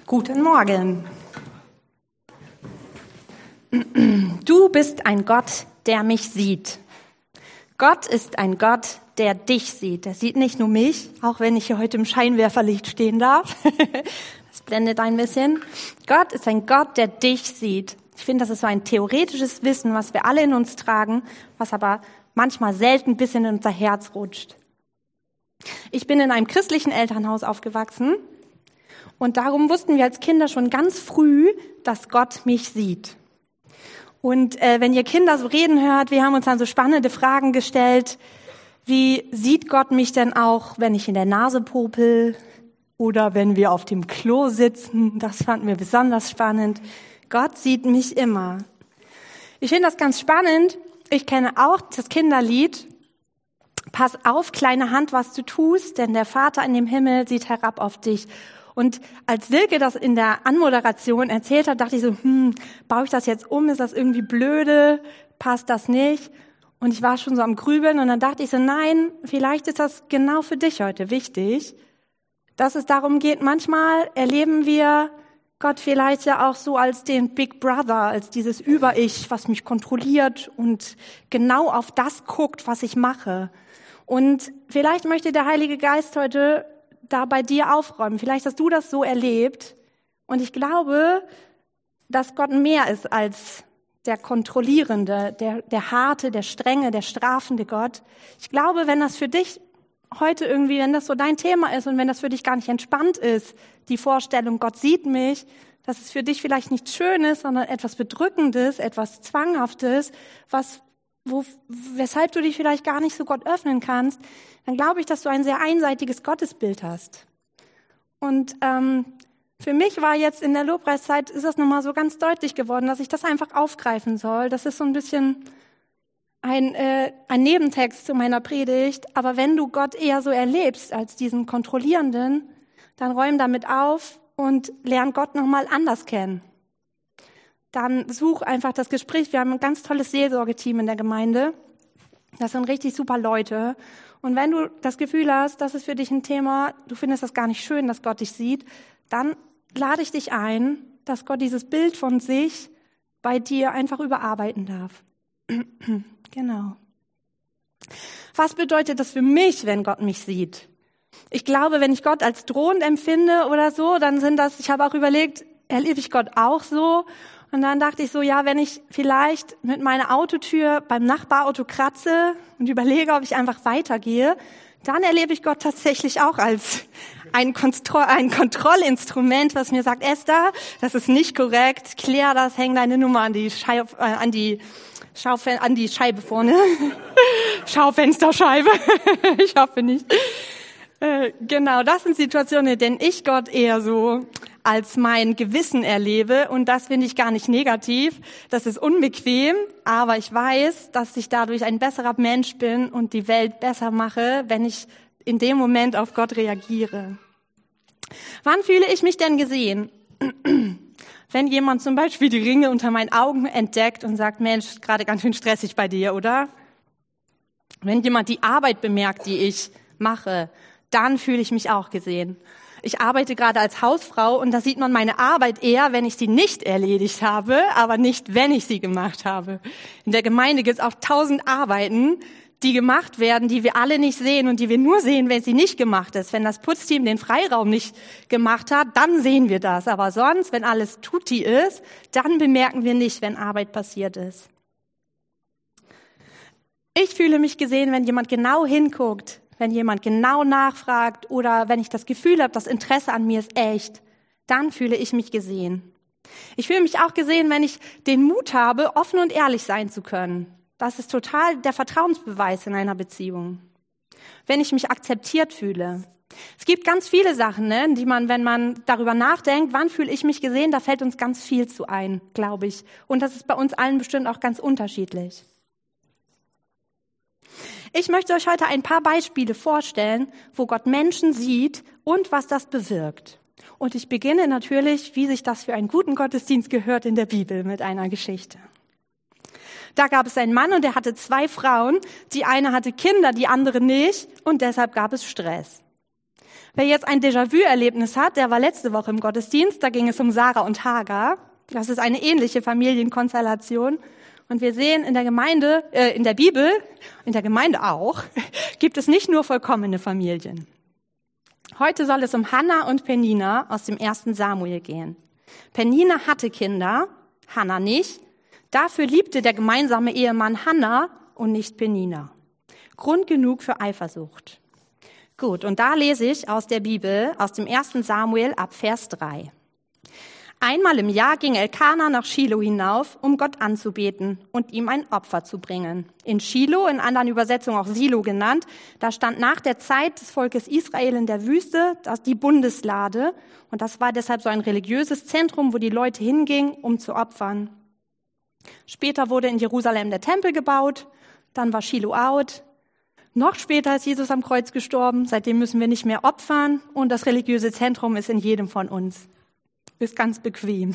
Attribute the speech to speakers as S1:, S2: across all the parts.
S1: Guten Morgen. Du bist ein Gott, der mich sieht. Gott ist ein Gott, der dich sieht. Er sieht nicht nur mich, auch wenn ich hier heute im Scheinwerferlicht stehen darf. Das blendet ein bisschen. Gott ist ein Gott, der dich sieht. Ich finde, das ist so ein theoretisches Wissen, was wir alle in uns tragen, was aber manchmal selten bis in unser Herz rutscht. Ich bin in einem christlichen Elternhaus aufgewachsen und darum wussten wir als Kinder schon ganz früh, dass Gott mich sieht. Und wenn ihr Kinder so reden hört, wir haben uns dann so spannende Fragen gestellt, wie sieht Gott mich denn auch, wenn ich in der Nase popel oder wenn wir auf dem Klo sitzen? Das fanden wir besonders spannend. Gott sieht mich immer. Ich finde das ganz spannend. Ich kenne auch das Kinderlied, Pass auf, kleine Hand, was du tust, denn der Vater in dem Himmel sieht herab auf dich. Und als Silke das in der Anmoderation erzählt hat, dachte ich so, baue ich das jetzt um? Ist das irgendwie blöde? Passt das nicht? Und ich war schon so am Grübeln und dann dachte ich so, nein, vielleicht ist das genau für dich heute wichtig, dass es darum geht, manchmal erleben wir Gott vielleicht ja auch so als den Big Brother, als dieses Über-Ich, was mich kontrolliert und genau auf das guckt, was ich mache. Und vielleicht möchte der Heilige Geist heute da bei dir aufräumen. Vielleicht hast du das so erlebt. Und ich glaube, dass Gott mehr ist als der kontrollierende, der harte, der strenge, der strafende Gott. Ich glaube, wenn das für dich heute irgendwie, wenn das so dein Thema ist und wenn das für dich gar nicht entspannt ist, die Vorstellung, Gott sieht mich, dass es für dich vielleicht nichts Schönes, sondern etwas Bedrückendes, etwas Zwanghaftes, weshalb du dich vielleicht gar nicht so Gott öffnen kannst, dann glaube ich, dass du ein sehr einseitiges Gottesbild hast. Und für mich war jetzt in der Lobpreiszeit, ist das nochmal so ganz deutlich geworden, dass ich das einfach aufgreifen soll. Das ist so ein bisschen ein Nebentext zu meiner Predigt. Aber wenn du Gott eher so erlebst als diesen Kontrollierenden, dann räum damit auf und lern Gott nochmal anders kennen. Dann such einfach das Gespräch. Wir haben ein ganz tolles Seelsorgeteam in der Gemeinde. Das sind richtig super Leute. Und wenn du das Gefühl hast, das ist für dich ein Thema, du findest das gar nicht schön, dass Gott dich sieht, dann lade ich dich ein, dass Gott dieses Bild von sich bei dir einfach überarbeiten darf. Genau. Was bedeutet das für mich, wenn Gott mich sieht? Ich glaube, wenn ich Gott als drohend empfinde oder so, dann ich habe auch überlegt, erlebe ich Gott auch so? Und dann dachte ich so, ja, wenn ich vielleicht mit meiner Autotür beim Nachbarauto kratze und überlege, ob ich einfach weitergehe, dann erlebe ich Gott tatsächlich auch als ein Kontrollinstrument, was mir sagt, Esther, das ist nicht korrekt, klär das, häng deine Nummer an die Scheibe vorne. Schaufensterscheibe. Ich hoffe nicht. Genau, das sind Situationen, in denen ich Gott eher so als mein Gewissen erlebe. Und das finde ich gar nicht negativ. Das ist unbequem, aber ich weiß, dass ich dadurch ein besserer Mensch bin und die Welt besser mache, wenn ich in dem Moment auf Gott reagiere. Wann fühle ich mich denn gesehen? Wenn jemand zum Beispiel die Ringe unter meinen Augen entdeckt und sagt, Mensch, gerade ganz schön stressig bei dir, oder? Wenn jemand die Arbeit bemerkt, die ich mache, dann fühle ich mich auch gesehen. Ich arbeite gerade als Hausfrau und da sieht man meine Arbeit eher, wenn ich sie nicht erledigt habe, aber nicht, wenn ich sie gemacht habe. In der Gemeinde gibt es auch 1000 Arbeiten, die gemacht werden, die wir alle nicht sehen und die wir nur sehen, wenn sie nicht gemacht ist. Wenn das Putzteam den Freiraum nicht gemacht hat, dann sehen wir das. Aber sonst, wenn alles tutti ist, dann bemerken wir nicht, wenn Arbeit passiert ist. Ich fühle mich gesehen, wenn jemand genau hinguckt, wenn jemand genau nachfragt oder wenn ich das Gefühl habe, das Interesse an mir ist echt, dann fühle ich mich gesehen. Ich fühle mich auch gesehen, wenn ich den Mut habe, offen und ehrlich sein zu können. Das ist total der Vertrauensbeweis in einer Beziehung. Wenn ich mich akzeptiert fühle. Es gibt ganz viele Sachen, die man, wenn man darüber nachdenkt, wann fühle ich mich gesehen, da fällt uns ganz viel zu ein, glaube ich. Und das ist bei uns allen bestimmt auch ganz unterschiedlich. Ich möchte euch heute ein paar Beispiele vorstellen, wo Gott Menschen sieht und was das bewirkt. Und ich beginne natürlich, wie sich das für einen guten Gottesdienst gehört, in der Bibel mit einer Geschichte. Da gab es einen Mann und der hatte 2 Frauen. Die eine hatte Kinder, die andere nicht und deshalb gab es Stress. Wer jetzt ein Déjà-vu-Erlebnis hat, der war letzte Woche im Gottesdienst, da ging es um Sarah und Hagar. Das ist eine ähnliche Familienkonstellation. Und wir sehen in der Gemeinde, in der Bibel, in der Gemeinde auch, gibt es nicht nur vollkommene Familien. Heute soll es um Hannah und Penina aus dem 1. Samuel gehen. Penina hatte Kinder, Hannah nicht. Dafür liebte der gemeinsame Ehemann Hannah und nicht Penina. Grund genug für Eifersucht. Gut, und da lese ich aus der Bibel, aus dem 1. Samuel ab Vers 3. Einmal im Jahr ging Elkana nach Schilo hinauf, um Gott anzubeten und ihm ein Opfer zu bringen. In Schilo, in anderen Übersetzungen auch Silo genannt, da stand nach der Zeit des Volkes Israel in der Wüste die Bundeslade. Und das war deshalb so ein religiöses Zentrum, wo die Leute hingingen, um zu opfern. Später wurde in Jerusalem der Tempel gebaut, dann war Schilo out. Noch später ist Jesus am Kreuz gestorben, seitdem müssen wir nicht mehr opfern und das religiöse Zentrum ist in jedem von uns. Ist ganz bequem.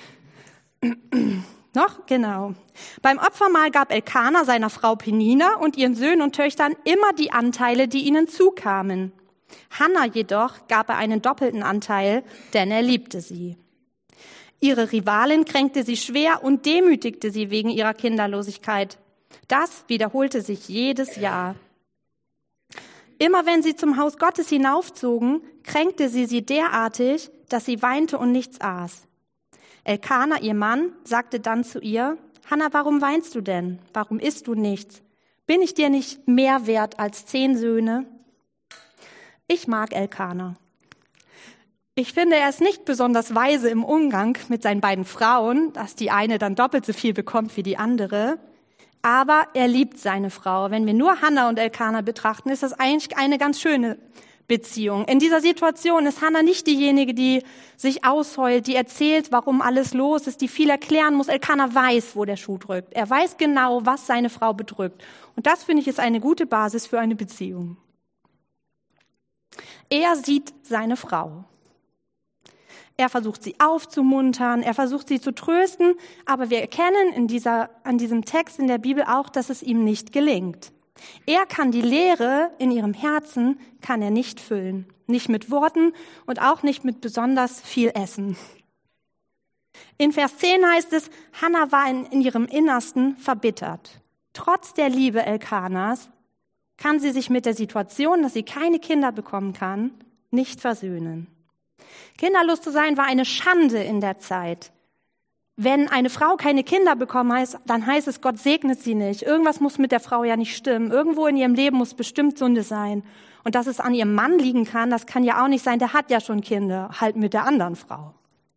S1: Noch? Genau. Beim Opfermahl gab Elkana seiner Frau Penina und ihren Söhnen und Töchtern immer die Anteile, die ihnen zukamen. Hannah jedoch gab er einen doppelten Anteil, denn er liebte sie. Ihre Rivalin kränkte sie schwer und demütigte sie wegen ihrer Kinderlosigkeit. Das wiederholte sich jedes Jahr. Immer wenn sie zum Haus Gottes hinaufzogen, kränkte sie derartig, dass sie weinte und nichts aß. Elkana, ihr Mann, sagte dann zu ihr, Hannah, warum weinst du denn? Warum isst du nichts? Bin ich dir nicht mehr wert als 10 Söhne? Ich mag Elkana. Ich finde, er ist nicht besonders weise im Umgang mit seinen beiden Frauen, dass die eine dann doppelt so viel bekommt wie die andere. Aber er liebt seine Frau. Wenn wir nur Hannah und Elkana betrachten, ist das eigentlich eine ganz schöne Beziehung. In dieser Situation ist Hannah nicht diejenige, die sich ausheult, die erzählt, warum alles los ist, die viel erklären muss. Elkana weiß, wo der Schuh drückt. Er weiß genau, was seine Frau bedrückt. Und das, finde ich, ist eine gute Basis für eine Beziehung. Er sieht seine Frau. Er versucht, sie aufzumuntern, er versucht, sie zu trösten, aber wir erkennen an diesem Text in der Bibel auch, dass es ihm nicht gelingt. Er kann die Leere in ihrem Herzen, kann er nicht füllen. Nicht mit Worten und auch nicht mit besonders viel Essen. In Vers 10 heißt es, Hannah war in ihrem Innersten verbittert. Trotz der Liebe Elkanas kann sie sich mit der Situation, dass sie keine Kinder bekommen kann, nicht versöhnen. Kinderlos zu sein war eine Schande in der Zeit. Wenn eine Frau keine Kinder bekommen hat, dann heißt es, Gott segnet sie nicht. Irgendwas muss mit der Frau ja nicht stimmen. Irgendwo in ihrem Leben muss bestimmt Sünde sein. Und dass es an ihrem Mann liegen kann, das kann ja auch nicht sein. Der hat ja schon Kinder, halt mit der anderen Frau.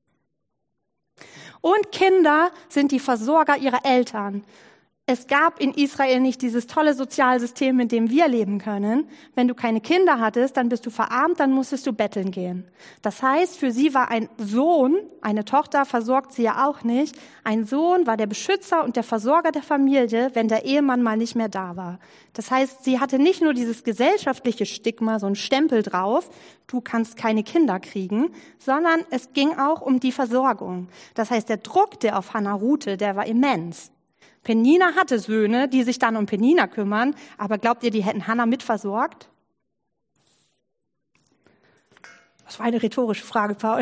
S1: Und Kinder sind die Versorger ihrer Eltern. Es gab in Israel nicht dieses tolle Sozialsystem, in dem wir leben können. Wenn du keine Kinder hattest, dann bist du verarmt, dann musstest du betteln gehen. Das heißt, für sie war ein Sohn, eine Tochter versorgt sie ja auch nicht, ein Sohn war der Beschützer und der Versorger der Familie, wenn der Ehemann mal nicht mehr da war. Das heißt, sie hatte nicht nur dieses gesellschaftliche Stigma, so ein Stempel drauf, du kannst keine Kinder kriegen, sondern es ging auch um die Versorgung. Das heißt, der Druck, der auf Hannah ruhte, der war immens. Penina hatte Söhne, die sich dann um Penina kümmern, aber glaubt ihr, die hätten Hannah mitversorgt? Das war eine rhetorische Frage, Paul.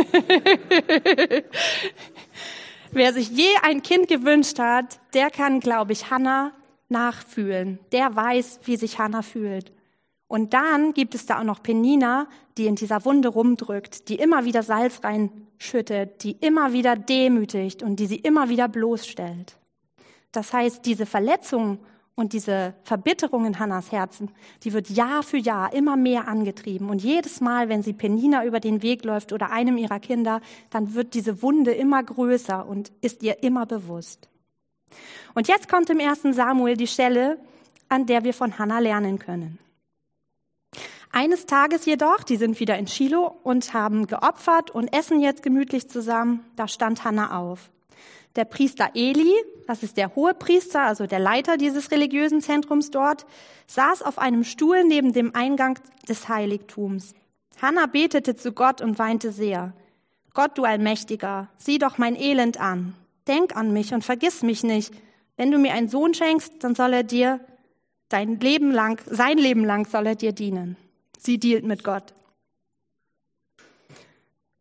S1: Wer sich je ein Kind gewünscht hat, der kann, glaube ich, Hannah nachfühlen. Der weiß, wie sich Hannah fühlt. Und dann gibt es da auch noch Penina, die in dieser Wunde rumdrückt, die immer wieder Salz reinschüttet, die immer wieder demütigt und die sie immer wieder bloßstellt. Das heißt, diese Verletzung und diese Verbitterung in Hannahs Herzen, die wird Jahr für Jahr immer mehr angetrieben. Und jedes Mal, wenn sie Penina über den Weg läuft oder einem ihrer Kinder, dann wird diese Wunde immer größer und ist ihr immer bewusst. Und jetzt kommt im 1. Samuel die Stelle, an der wir von Hannah lernen können. Eines Tages jedoch, die sind wieder in Schilo und haben geopfert und essen jetzt gemütlich zusammen, da stand Hannah auf. Der Priester Eli, das ist der Hohepriester, also der Leiter dieses religiösen Zentrums dort, saß auf einem Stuhl neben dem Eingang des Heiligtums. Hannah betete zu Gott und weinte sehr. Gott, du Allmächtiger, sieh doch mein Elend an. Denk an mich und vergiss mich nicht. Wenn du mir einen Sohn schenkst, dann soll er dir sein Leben lang soll er dir dienen. Sie dealt mit Gott.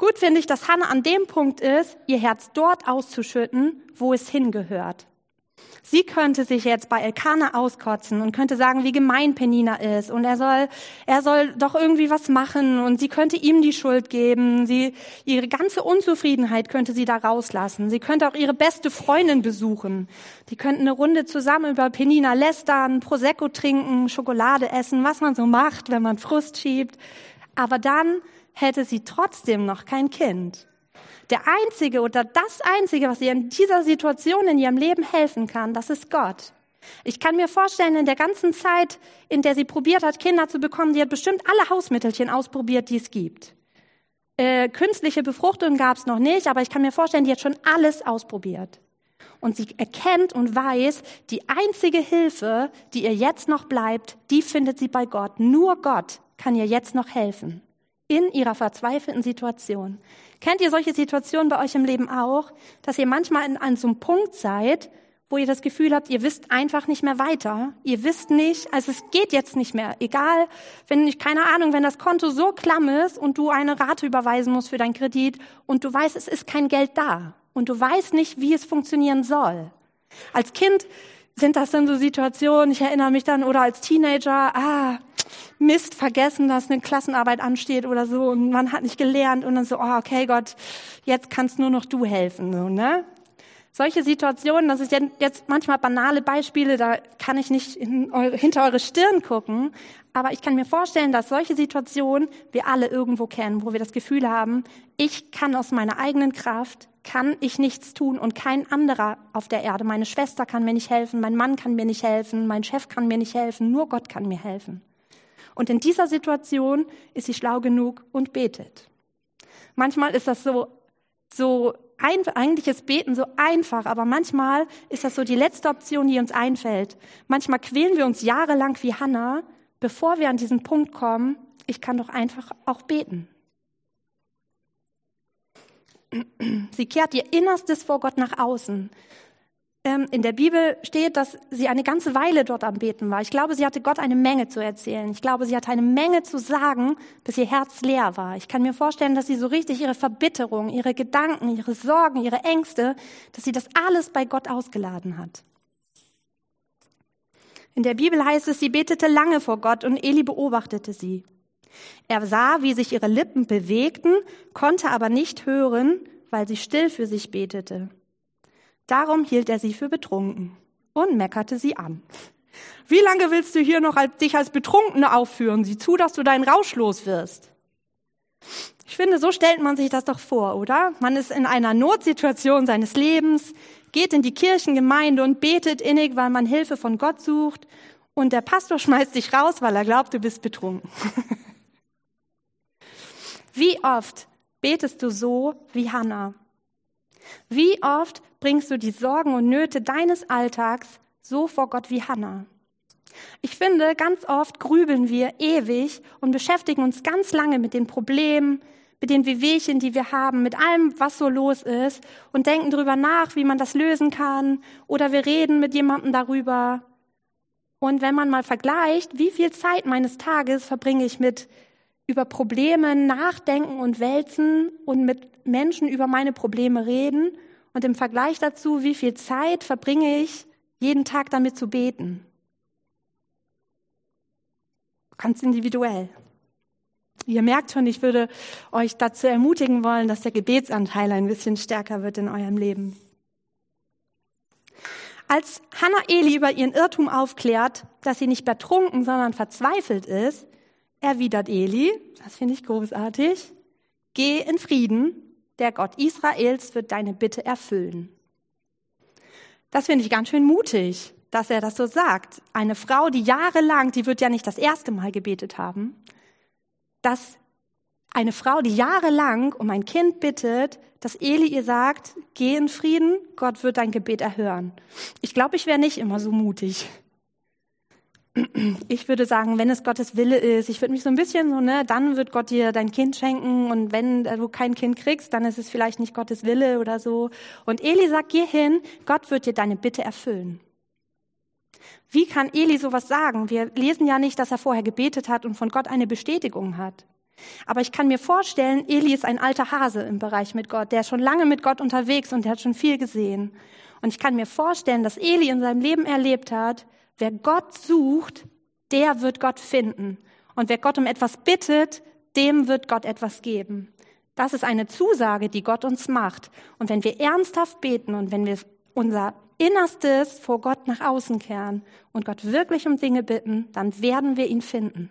S1: Gut finde ich, dass Hannah an dem Punkt ist, ihr Herz dort auszuschütten, wo es hingehört. Sie könnte sich jetzt bei Elkana auskotzen und könnte sagen, wie gemein Penina ist und er soll doch irgendwie was machen und sie könnte ihm die Schuld geben. Ihre ganze Unzufriedenheit könnte sie da rauslassen. Sie könnte auch ihre beste Freundin besuchen. Die könnten eine Runde zusammen über Penina lästern, Prosecco trinken, Schokolade essen, was man so macht, wenn man Frust schiebt. Aber dann hätte sie trotzdem noch kein Kind. Der Einzige oder das Einzige, was ihr in dieser Situation in ihrem Leben helfen kann, das ist Gott. Ich kann mir vorstellen, in der ganzen Zeit, in der sie probiert hat, Kinder zu bekommen, die hat bestimmt alle Hausmittelchen ausprobiert, die es gibt. Künstliche Befruchtung gab es noch nicht, aber ich kann mir vorstellen, die hat schon alles ausprobiert. Und sie erkennt und weiß, die einzige Hilfe, die ihr jetzt noch bleibt, die findet sie bei Gott. Nur Gott kann ihr jetzt noch helfen. In ihrer verzweifelten Situation. Kennt ihr solche Situationen bei euch im Leben auch, dass ihr manchmal an so einem Punkt seid, wo ihr das Gefühl habt, ihr wisst einfach nicht mehr weiter. Ihr wisst nicht, also es geht jetzt nicht mehr. Egal, wenn das Konto so klamm ist und du eine Rate überweisen musst für deinen Kredit und du weißt, es ist kein Geld da und du weißt nicht, wie es funktionieren soll. Als Kind sind das dann so Situationen, ich erinnere mich dann, oder als Teenager, Mist, vergessen, dass eine Klassenarbeit ansteht oder so und man hat nicht gelernt und dann so, okay Gott, jetzt kannst nur noch du helfen, so, ne? Solche Situationen, das ist jetzt manchmal banale Beispiele, da kann ich nicht hinter eure Stirn gucken, aber ich kann mir vorstellen, dass solche Situationen wir alle irgendwo kennen, wo wir das Gefühl haben, ich kann aus meiner eigenen Kraft, kann ich nichts tun und kein anderer auf der Erde, meine Schwester kann mir nicht helfen, mein Mann kann mir nicht helfen, mein Chef kann mir nicht helfen, nur Gott kann mir helfen. Und in dieser Situation ist sie schlau genug und betet. Manchmal ist das eigentlich ist Beten so einfach, aber manchmal ist das so die letzte Option, die uns einfällt. Manchmal quälen wir uns jahrelang wie Hannah, bevor wir an diesen Punkt kommen, ich kann doch einfach auch beten. Sie kehrt ihr Innerstes vor Gott nach außen. In der Bibel steht, dass sie eine ganze Weile dort am Beten war. Ich glaube, sie hatte Gott eine Menge zu erzählen. Ich glaube, sie hatte eine Menge zu sagen, bis ihr Herz leer war. Ich kann mir vorstellen, dass sie so richtig ihre Verbitterung, ihre Gedanken, ihre Sorgen, ihre Ängste, dass sie das alles bei Gott ausgeladen hat. In der Bibel heißt es, sie betete lange vor Gott und Eli beobachtete sie. Er sah, wie sich ihre Lippen bewegten, konnte aber nicht hören, weil sie still für sich betete. Darum hielt er sie für betrunken und meckerte sie an. Wie lange willst du hier noch dich als Betrunkene aufführen? Sieh zu, dass du deinen Rausch los wirst. Ich finde, so stellt man sich das doch vor, oder? Man ist in einer Notsituation seines Lebens, geht in die Kirchengemeinde und betet innig, weil man Hilfe von Gott sucht und der Pastor schmeißt dich raus, weil er glaubt, du bist betrunken. Wie oft betest du so wie Hannah? Wie oft bringst du die Sorgen und Nöte deines Alltags so vor Gott wie Hannah? Ich finde, ganz oft grübeln wir ewig und beschäftigen uns ganz lange mit den Problemen, mit den Wehwehchen, die wir haben, mit allem, was so los ist und denken darüber nach, wie man das lösen kann oder wir reden mit jemandem darüber. Und wenn man mal vergleicht, wie viel Zeit meines Tages verbringe ich mit über Probleme nachdenken und wälzen und mit Menschen über meine Probleme reden und im Vergleich dazu, wie viel Zeit verbringe ich jeden Tag damit zu beten. Ganz individuell. Ihr merkt schon, ich würde euch dazu ermutigen wollen, dass der Gebetsanteil ein bisschen stärker wird in eurem Leben. Als Hannah Eli über ihren Irrtum aufklärt, dass sie nicht betrunken, sondern verzweifelt ist, erwidert Eli, das finde ich großartig, geh in Frieden, der Gott Israels wird deine Bitte erfüllen. Das finde ich ganz schön mutig, dass er das so sagt. Eine Frau, die jahrelang, die wird ja nicht das erste Mal gebetet haben, dass eine Frau, die jahrelang um ein Kind bittet, dass Eli ihr sagt, geh in Frieden, Gott wird dein Gebet erhören. Ich glaube, ich wäre nicht immer so mutig. Ich würde sagen, wenn es Gottes Wille ist, ich würde mich so ein bisschen dann wird Gott dir dein Kind schenken und wenn du kein Kind kriegst, dann ist es vielleicht nicht Gottes Wille oder so. Und Eli sagt, geh hin, Gott wird dir deine Bitte erfüllen. Wie kann Eli sowas sagen? Wir lesen ja nicht, dass er vorher gebetet hat und von Gott eine Bestätigung hat. Aber ich kann mir vorstellen, Eli ist ein alter Hase im Bereich mit Gott. Der ist schon lange mit Gott unterwegs und der hat schon viel gesehen. Und ich kann mir vorstellen, dass Eli in seinem Leben erlebt hat, wer Gott sucht, der wird Gott finden. Und wer Gott um etwas bittet, dem wird Gott etwas geben. Das ist eine Zusage, die Gott uns macht. Und wenn wir ernsthaft beten und wenn wir unser Innerstes vor Gott nach außen kehren und Gott wirklich um Dinge bitten, dann werden wir ihn finden.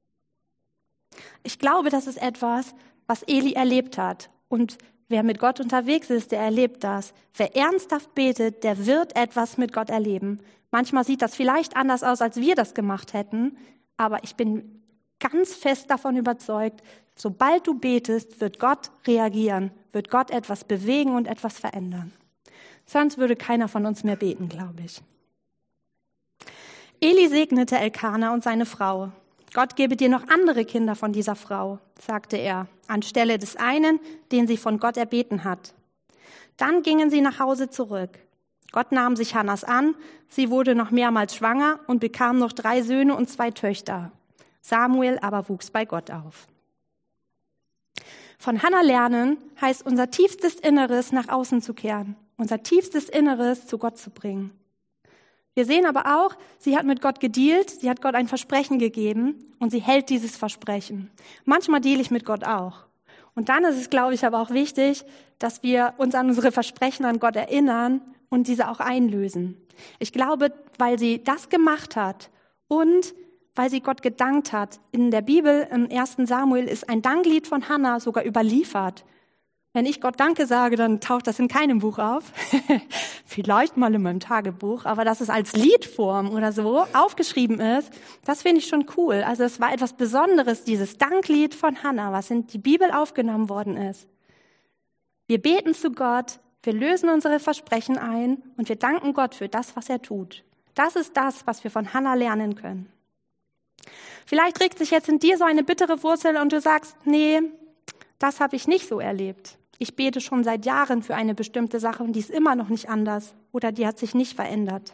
S1: Ich glaube, das ist etwas, was Eli erlebt hat. Und wer mit Gott unterwegs ist, der erlebt das. Wer ernsthaft betet, der wird etwas mit Gott erleben. Manchmal sieht das vielleicht anders aus, als wir das gemacht hätten. Aber ich bin ganz fest davon überzeugt, sobald du betest, wird Gott reagieren, wird Gott etwas bewegen und etwas verändern. Sonst würde keiner von uns mehr beten, glaube ich. Eli segnete Elkana und seine Frau. Gott gebe dir noch andere Kinder von dieser Frau, sagte er, anstelle des einen, den sie von Gott erbeten hat. Dann gingen sie nach Hause zurück. Gott nahm sich Hannas an, sie wurde noch mehrmals schwanger und bekam noch 3 Söhne und 2 Töchter. Samuel aber wuchs bei Gott auf. Von Hannah lernen heißt, unser tiefstes Inneres nach außen zu kehren, unser tiefstes Inneres zu Gott zu bringen. Wir sehen aber auch, sie hat mit Gott gedealt, sie hat Gott ein Versprechen gegeben und sie hält dieses Versprechen. Manchmal deale ich mit Gott auch. Und dann ist es, glaube ich, aber auch wichtig, dass wir uns an unsere Versprechen an Gott erinnern und diese auch einlösen. Ich glaube, weil sie das gemacht hat und weil sie Gott gedankt hat. In der Bibel, im 1. Samuel, ist ein Danklied von Hannah sogar überliefert. Wenn ich Gott Danke sage, dann taucht das in keinem Buch auf. Vielleicht mal in meinem Tagebuch, aber dass es als Liedform oder so aufgeschrieben ist, das finde ich schon cool. Also es war etwas Besonderes, dieses Danklied von Hannah, was in die Bibel aufgenommen worden ist. Wir beten zu Gott, wir lösen unsere Versprechen ein und wir danken Gott für das, was er tut. Das ist das, was wir von Hannah lernen können. Vielleicht regt sich jetzt in dir so eine bittere Wurzel und du sagst, nee, das habe ich nicht so erlebt. Ich bete schon seit Jahren für eine bestimmte Sache und die ist immer noch nicht anders oder die hat sich nicht verändert.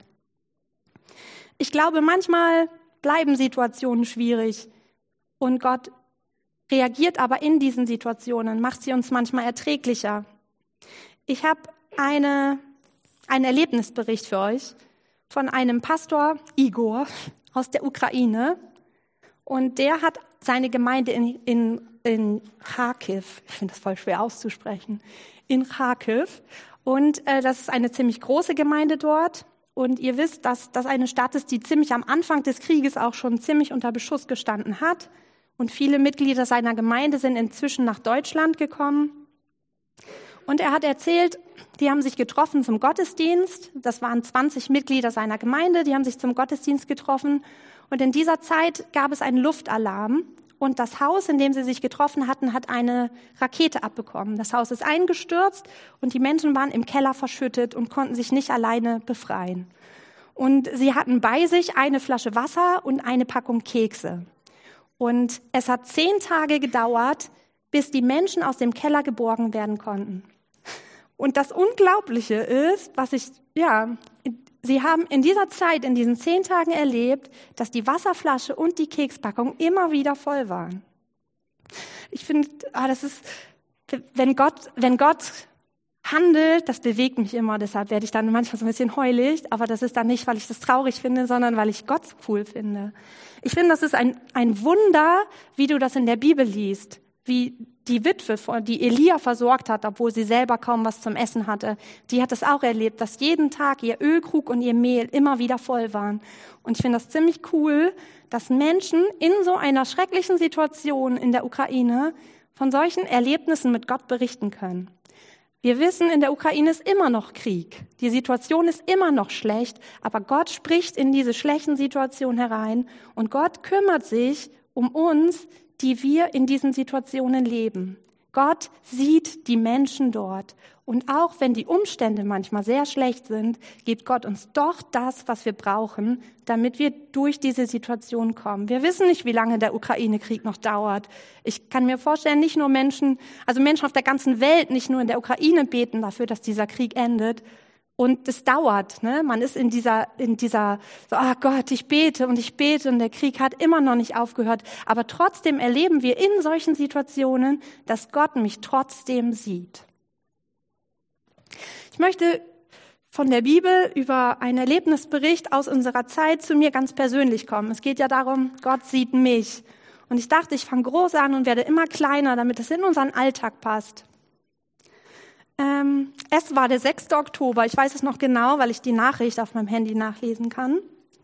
S1: Ich glaube, manchmal bleiben Situationen schwierig und Gott reagiert aber in diesen Situationen, macht sie uns manchmal erträglicher. Ich habe einen Erlebnisbericht für euch von einem Pastor, Igor, aus der Ukraine. Und der hat seine Gemeinde in Kharkiv, ich finde das voll schwer auszusprechen, in Kharkiv. Und das ist eine ziemlich große Gemeinde dort. Und ihr wisst, dass das eine Stadt ist, die ziemlich am Anfang des Krieges auch schon ziemlich unter Beschuss gestanden hat. Und viele Mitglieder seiner Gemeinde sind inzwischen nach Deutschland gekommen. Und er hat erzählt, die haben sich getroffen zum Gottesdienst. Das waren 20 Mitglieder seiner Gemeinde, die haben sich zum Gottesdienst getroffen. Und in dieser Zeit gab es einen Luftalarm. Und das Haus, in dem sie sich getroffen hatten, hat eine Rakete abbekommen. Das Haus ist eingestürzt und die Menschen waren im Keller verschüttet und konnten sich nicht alleine befreien. Und sie hatten bei sich eine Flasche Wasser und eine Packung Kekse. Und es hat 10 Tage gedauert, bis die Menschen aus dem Keller geborgen werden konnten. Und das Unglaubliche ist, sie haben in dieser Zeit, in diesen 10 Tagen erlebt, dass die Wasserflasche und die Kekspackung immer wieder voll waren. Ich finde, das ist, wenn Gott handelt, das bewegt mich immer, deshalb werde ich dann manchmal so ein bisschen heulig, aber das ist dann nicht, weil ich das traurig finde, sondern weil ich Gott cool finde. Ich finde, das ist ein Wunder, wie du das in der Bibel liest, wie die Witwe, die Elia versorgt hat, obwohl sie selber kaum was zum Essen hatte, die hat es auch erlebt, dass jeden Tag ihr Ölkrug und ihr Mehl immer wieder voll waren. Und ich finde das ziemlich cool, dass Menschen in so einer schrecklichen Situation in der Ukraine von solchen Erlebnissen mit Gott berichten können. Wir wissen, in der Ukraine ist immer noch Krieg. Die Situation ist immer noch schlecht, aber Gott spricht in diese schlechten Situationen herein und Gott kümmert sich um uns, die wir in diesen Situationen leben. Gott sieht die Menschen dort. Und auch wenn die Umstände manchmal sehr schlecht sind, gibt Gott uns doch das, was wir brauchen, damit wir durch diese Situation kommen. Wir wissen nicht, wie lange der Ukraine-Krieg noch dauert. Ich kann mir vorstellen, nicht nur Menschen auf der ganzen Welt, nicht nur in der Ukraine beten dafür, dass dieser Krieg endet. Und es dauert, ne? Man ist in dieser, so, oh Gott, ich bete und der Krieg hat immer noch nicht aufgehört. Aber trotzdem erleben wir in solchen Situationen, dass Gott mich trotzdem sieht. Ich möchte von der Bibel über einen Erlebnisbericht aus unserer Zeit zu mir ganz persönlich kommen. Es geht ja darum, Gott sieht mich. Und ich dachte, ich fange groß an und werde immer kleiner, damit es in unseren Alltag passt. Es war der 6. Oktober, ich weiß es noch genau, weil ich die Nachricht auf meinem Handy nachlesen kann.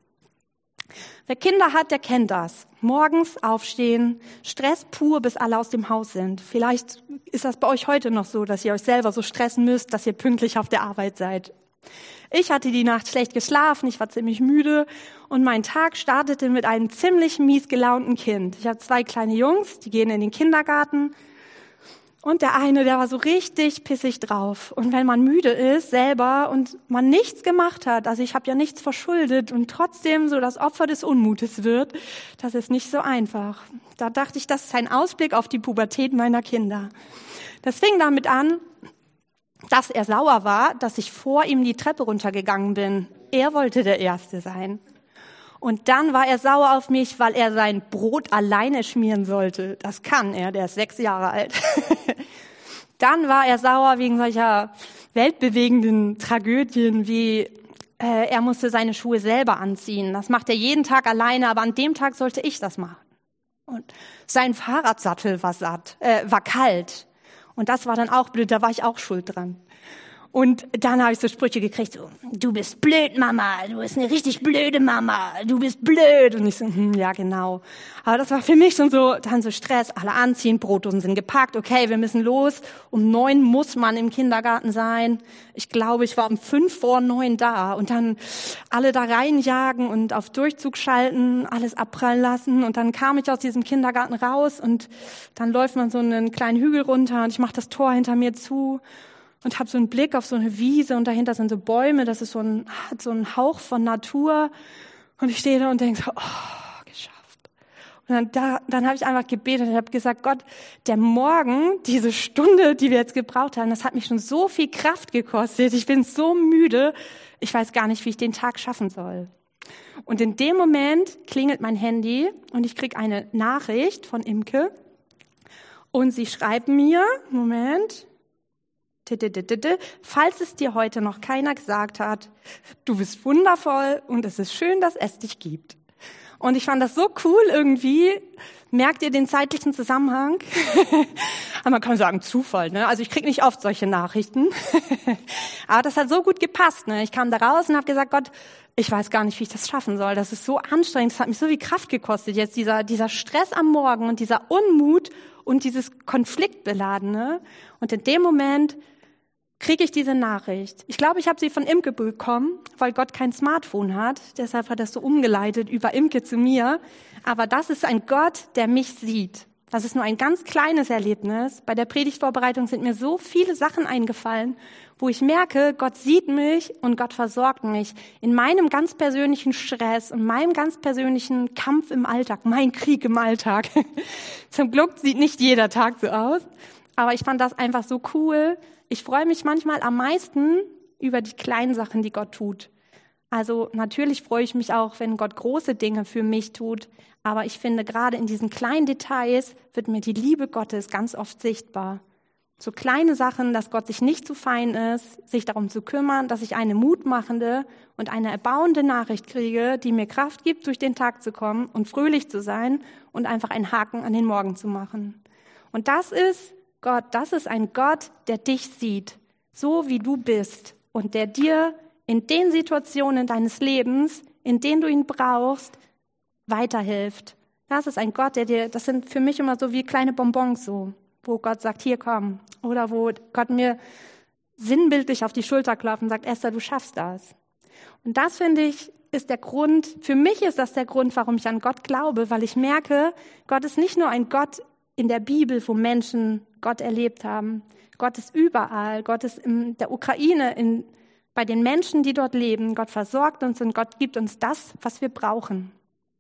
S1: Wer Kinder hat, der kennt das. Morgens aufstehen, Stress pur, bis alle aus dem Haus sind. Vielleicht ist das bei euch heute noch so, dass ihr euch selber so stressen müsst, dass ihr pünktlich auf der Arbeit seid. Ich hatte die Nacht schlecht geschlafen, ich war ziemlich müde und mein Tag startete mit einem ziemlich mies gelaunten Kind. Ich habe 2 kleine Jungs, die gehen in den Kindergarten. Und der eine, der war so richtig pissig drauf. Und wenn man müde ist selber und man nichts gemacht hat, also ich habe ja nichts verschuldet und trotzdem so das Opfer des Unmutes wird, das ist nicht so einfach. Da dachte ich, das ist ein Ausblick auf die Pubertät meiner Kinder. Das fing damit an, dass er sauer war, dass ich vor ihm die Treppe runtergegangen bin. Er wollte der Erste sein. Und dann war er sauer auf mich, weil er sein Brot alleine schmieren sollte. Das kann er, der ist 6 Jahre alt. Dann war er sauer wegen solcher weltbewegenden Tragödien wie er musste seine Schuhe selber anziehen. Das macht er jeden Tag alleine, aber an dem Tag sollte ich das machen. Und sein Fahrradsattel war kalt. Und das war dann auch blöd, da war ich auch schuld dran. Und dann habe ich so Sprüche gekriegt, so, du bist blöd, Mama, du bist eine richtig blöde Mama, du bist blöd. Und ich so, ja genau. Aber das war für mich schon so, dann so Stress, alle anziehen, Brotdosen sind gepackt, okay, wir müssen los. Um 9 muss man im Kindergarten sein. Ich glaube, ich war um 5 vor 9 da. Und dann alle da reinjagen und auf Durchzug schalten, alles abprallen lassen. Und dann kam ich aus diesem Kindergarten raus und dann läuft man so einen kleinen Hügel runter und ich mache das Tor hinter mir zu. Und habe so einen Blick auf so eine Wiese und dahinter sind so Bäume, das ist so ein Hauch von Natur. Und ich stehe da und denke so, oh, geschafft. Und dann habe ich einfach gebetet und habe gesagt, Gott, der Morgen, diese Stunde, die wir jetzt gebraucht haben, das hat mich schon so viel Kraft gekostet. Ich bin so müde, ich weiß gar nicht, wie ich den Tag schaffen soll. Und in dem Moment klingelt mein Handy und ich kriege eine Nachricht von Imke. Und sie schreibt mir, Moment, falls es dir heute noch keiner gesagt hat, du bist wundervoll und es ist schön, dass es dich gibt. Und ich fand das so cool irgendwie. Merkt ihr den zeitlichen Zusammenhang? Aber man kann sagen Zufall, ne? Also ich kriege nicht oft solche Nachrichten. Aber das hat so gut gepasst, ne? Ich kam da raus und habe gesagt, Gott, ich weiß gar nicht, wie ich das schaffen soll. Das ist so anstrengend, das hat mich so viel Kraft gekostet. Jetzt dieser Stress am Morgen und dieser Unmut und dieses Konfliktbeladene. Und in dem Moment kriege ich diese Nachricht. Ich glaube, ich habe sie von Imke bekommen, weil Gott kein Smartphone hat. Deshalb hat er es so umgeleitet über Imke zu mir. Aber das ist ein Gott, der mich sieht. Das ist nur ein ganz kleines Erlebnis. Bei der Predigtvorbereitung sind mir so viele Sachen eingefallen, wo ich merke, Gott sieht mich und Gott versorgt mich in meinem ganz persönlichen Stress und meinem ganz persönlichen Kampf im Alltag, mein Krieg im Alltag. Zum Glück sieht nicht jeder Tag so aus. Aber ich fand das einfach so cool. Ich freue mich manchmal am meisten über die kleinen Sachen, die Gott tut. Also natürlich freue ich mich auch, wenn Gott große Dinge für mich tut. Aber ich finde, gerade in diesen kleinen Details wird mir die Liebe Gottes ganz oft sichtbar. So kleine Sachen, dass Gott sich nicht zu fein ist, sich darum zu kümmern, dass ich eine mutmachende und eine erbauende Nachricht kriege, die mir Kraft gibt, durch den Tag zu kommen und fröhlich zu sein und einfach einen Haken an den Morgen zu machen. Und das ist Gott, das ist ein Gott, der dich sieht, so wie du bist und der dir in den Situationen deines Lebens, in denen du ihn brauchst, weiterhilft. Das ist ein Gott, das sind für mich immer so wie kleine Bonbons so, wo Gott sagt, hier komm. Oder wo Gott mir sinnbildlich auf die Schulter klopft und sagt, Esther, du schaffst das. Und das, finde ich, ist der Grund, für mich ist das der Grund, warum ich an Gott glaube, weil ich merke, Gott ist nicht nur ein Gott in der Bibel, wo Menschen Gott erlebt haben. Gott ist überall. Gott ist in der Ukraine, bei den Menschen, die dort leben. Gott versorgt uns und Gott gibt uns das, was wir brauchen.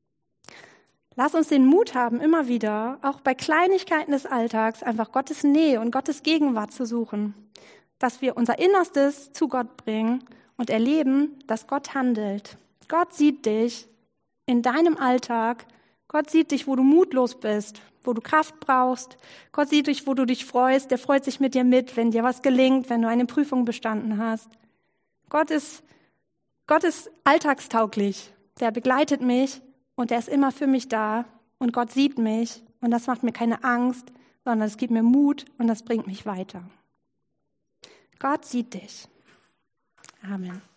S1: Lass uns den Mut haben, immer wieder, auch bei Kleinigkeiten des Alltags, einfach Gottes Nähe und Gottes Gegenwart zu suchen. Dass wir unser Innerstes zu Gott bringen und erleben, dass Gott handelt. Gott sieht dich in deinem Alltag. Gott sieht dich, wo du mutlos bist, wo du Kraft brauchst. Gott sieht dich, wo du dich freust. Der freut sich mit dir mit, wenn dir was gelingt, wenn du eine Prüfung bestanden hast. Gott ist alltagstauglich. Der begleitet mich und er ist immer für mich da. Und Gott sieht mich und das macht mir keine Angst, sondern es gibt mir Mut und das bringt mich weiter. Gott sieht dich. Amen.